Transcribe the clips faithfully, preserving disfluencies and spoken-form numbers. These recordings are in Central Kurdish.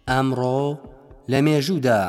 ئەمڕۆ لە مێژوودا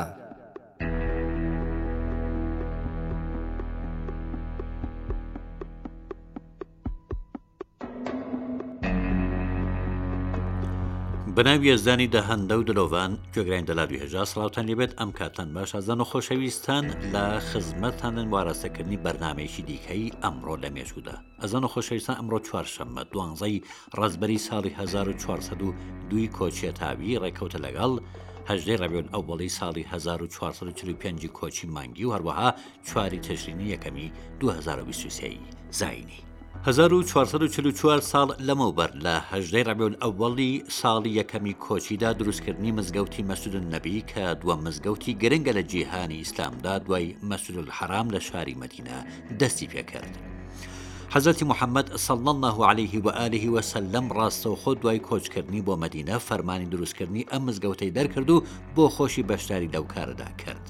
بەناوی یێزدانی دەهەندە و دلۆڤان گوێگرانی دەلا دوێژە سڵاوتان لێبێت ئەم کاتان باش ئازان و خۆشەویستان لە خزمەتتانن وارەسەکردنی بەرنامەیەکی دیکەی ئەمڕۆ لە مێژوودا. ئەزان و خۆشەویستان ئەمڕۆ چوارشەممە دوانزەی ڕەزبەری ساڵی هەزار و چوارسەد و دوو کۆچێتاوی ڕێکەوتە لەگەڵ هەژدەی ڕەبیعول ئەووەڵی ساڵی هەزار و چوارسەد و چل و پێنج کۆچی مانگی و هەروەها چواری تەشرینی یەکەمی دوو هەزار و بیست و سێ زاینی. هەزار و چوارسەد و چل و چوار ساڵ لەمەوبەر لە هەژدەی ڕەبیعول ئەووەڵی ساڵی یەکەمی کۆچیدا دروستکردنی مزگەوتی مەسجید النەبی کە دووەم مزگەوتی گرنگە لە جیهانی ئیسلامدا دوای مەسجید الحەرام لە شاری مەدینە دەستی پێکرد. حەزرەتی محەممەد صلی الله عليه و آله وسلم ڕاستەوخۆ دوای کۆچکردنی بۆ مەدینە فەرمانی دروستکردنی ئەم مزگەوتەی دەرکرد و بۆ خۆشی بەشداری لەو کارەدا کرد.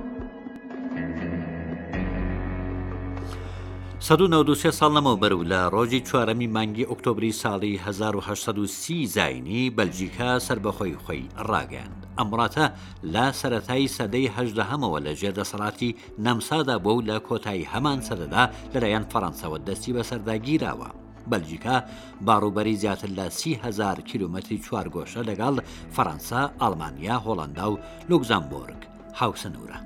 سەد و نەوەد و سێ ساڵ لەمەوبەر و لە ڕۆژی چوارەمی مانگی ئۆکتۆبری ساڵی هەزار و هەشت سەد و سی زاینی بەلجیکا سربەخۆی خۆی ڕاگەاند. ئەم وڵاتە لە سەرەتای سەدەی هەژدەهەمەوە لە ژێردەسەڵاتی نەمسادا بوو و لە کۆتایی هەمان سەدەدا لەلایەن فەڕەنساوە دەستی بەسەرداگیراوە. بەلجیکا باڕوبەری زیاتر لە سی هەزار کیلومەتری چوارگۆشە لەگەڵ فەڕەنسا، ئەڵمانیا، هۆڵەندا و لوکزامبۆرگ هاوسەنوورە.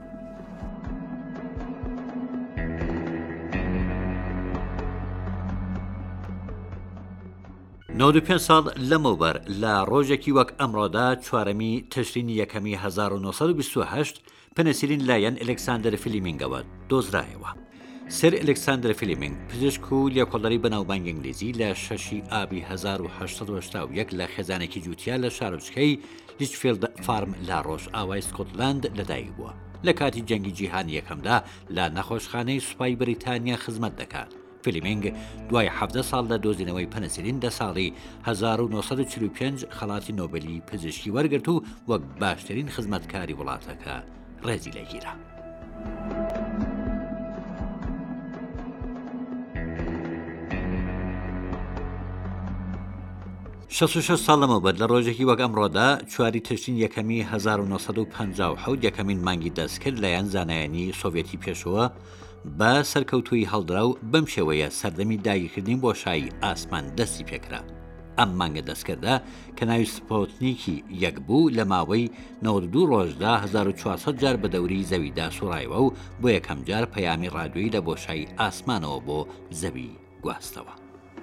نۆ و پێنج ساڵ لەمەوبەر لە ڕۆژێکی وەک ئەمڕۆدا چوارەمی تشرینی یەکەمی هەزار و نۆسەد و بیست و هەشت پەنسیلین لایەن ئەلێکساندەر فلیمینگەوە دۆزرایەوە. سەر ئەلێکساندەر فلیمینگ پزیشک و لێکۆڵەری بەناوبانگ ئینگلیزی لە شەشی ئابی هەزار و هەشت سەد و هەشتا و یەک لە خێزانێکی جووتیا لە شارۆچکەی لیچفیلد فارم لە ڕۆژ ئاوای سکۆتلاند لەدایک بووە. لە کاتی جەنگی جیهانی یەکەمدا لە نەخۆشخانەی سوپای بریتانیا خزمەت دەکات. فلیمینگ دوای حەڤدە ساڵ لە دۆزینەوەی پەنسیلین لە ساڵی هەزار و نۆسەد و چل و پێنج خەڵاتی نۆبێلی پزیشکی وەرگرت و وەک باشترین خزمەتکاری وڵاتەکە ڕێزی لێگیرا. شەست و شەش ساڵ لەمەوبەر لە ڕۆژێکی وەک ئەمڕۆدا چواری تشرین یەکەمی هەزار و نۆسەد و پەنجا و حەوت یەکەمین مانگی دەستکرد لەلایەن زانایانی سۆڤێتی پێشەوە بە سەرکەوتووی هەڵدرا و بەم شێوەیە سەردەمی داگیرکردنی بۆ شایی ئاسمان دەستی پێکرا. ئەم مانگە دەستکردە کە ناوی سپۆتنیکی یەک بوو لە ماوەی نەوەد و دوو ڕۆژدا هەزار و چوارسەد جار بە دەوری زەویدا سوڕایەوە و بۆ یەکەم جار پەیامی ڕادیۆیی لە بۆشایی ئاسمانەوە بۆ زەوی گواستەوە.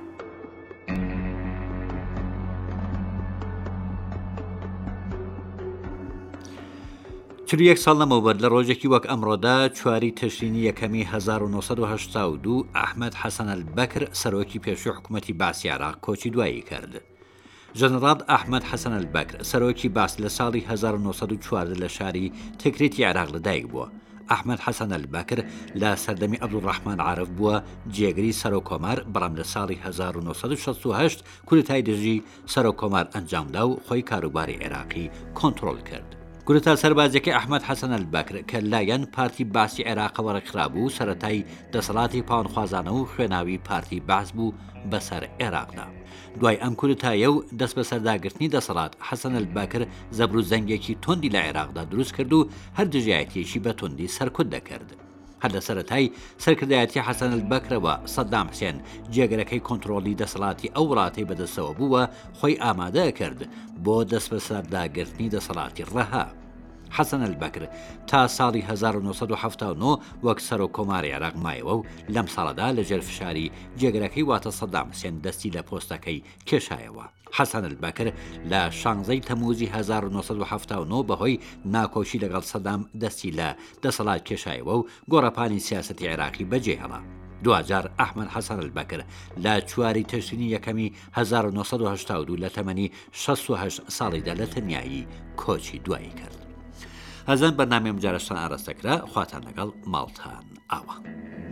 چل و یەک ساڵ لەمەوبەر لە ڕۆژێکی وەک ئەمڕۆدا چواری تشرینی یەکەمی هەزار و نۆسەد و هەشتا و دوو ئەحمەد حەسەن ئەلبەکر سەرۆکی پێشووی حکوومەتی باسی عێراق کۆچی دوایی کرد. ژەنەڕال ئەحمەد حەسەن ئەلبەکر سەرۆکی باس لە ساڵی هەزار و نۆسەد و چواردە لە شاری تکریتی عێراق لەدایک بووە. ئەحمەد حەسەن ئەلبەکر لە سەردەمی عەبدوڕەحمان عارف بووە جێگری سەرۆکۆمار، بەڵام لە ساڵی هەزار و نۆسەد و شەست و هەشت کورتای دژی سەرۆکۆمار ئەنجامدا و خۆی کاروباری عێراقی کۆنتڕۆل کرد. کورتا سەربازێکی ئەحمەد حەسەن ئەلبەکر کە لایەن پارتی باسی عێراقەوە ڕێکخرابوو سەرەتای دەسەڵاتی پاڵخوازانە و خوێناوی پارتی باس بوو بەسەر عێراقدا. دوای ئەم کورتایە و دەست بە سەرداگرتنی دەسەڵات حەسەن ئەلبەکر زەبر و زەنگێکی تۆندی لە عێراقدا دروست کرد و هەر دژایەتیەکی بە توندی سەرکوت دەکرد. هەر لە سەرەتای سەرکردایەتی حەسەن ئەلبەکرەوە سەدام حوسێن جێگەرەکەی کۆنتڕۆلی دەسەڵاتی ئەو وڵاتی بەدەستەوە بووە خۆی ئامادە کرد بۆ دەست بە سەرداگرتنی دەسەڵاتی ڕەها. حەسەن ئەلبەکر تا ساڵی هەزار و نۆسەد و هەفتاد و نۆ وەک سەرۆکۆماری عێراق مایەوە و لەم ساڵەدا لە ژێرفشاری جێگەرەکەی واتە سەدام حوسێن دەستی لە پۆستەکەی کێشایەوە. حەسەن ئەلبەکر لە شانزەی تەمووزی هەزار و نۆسەد و هەفتاد و نۆ بەهۆی ناکۆشی لەگەڵ سەدام دەستی لە دەسەڵات کێشایەوە و گۆڕەپانی سیاسەتی عێراقی بەجێهێڵا. دوجار ئەحمەد حەسەن ئەلبەکر لە چواری تشرینی یەکەمی هەزار و نۆسەد و هەشتا و دوو لە تەمەنی شەست و هەشت ساڵیدا لە تەنیایی کۆچی دوایی کرد. هەزان بەرنامەی ئەم جارەشتان ئاراستەکرا خواتان لەگەڵ ماڵتان ئاوە.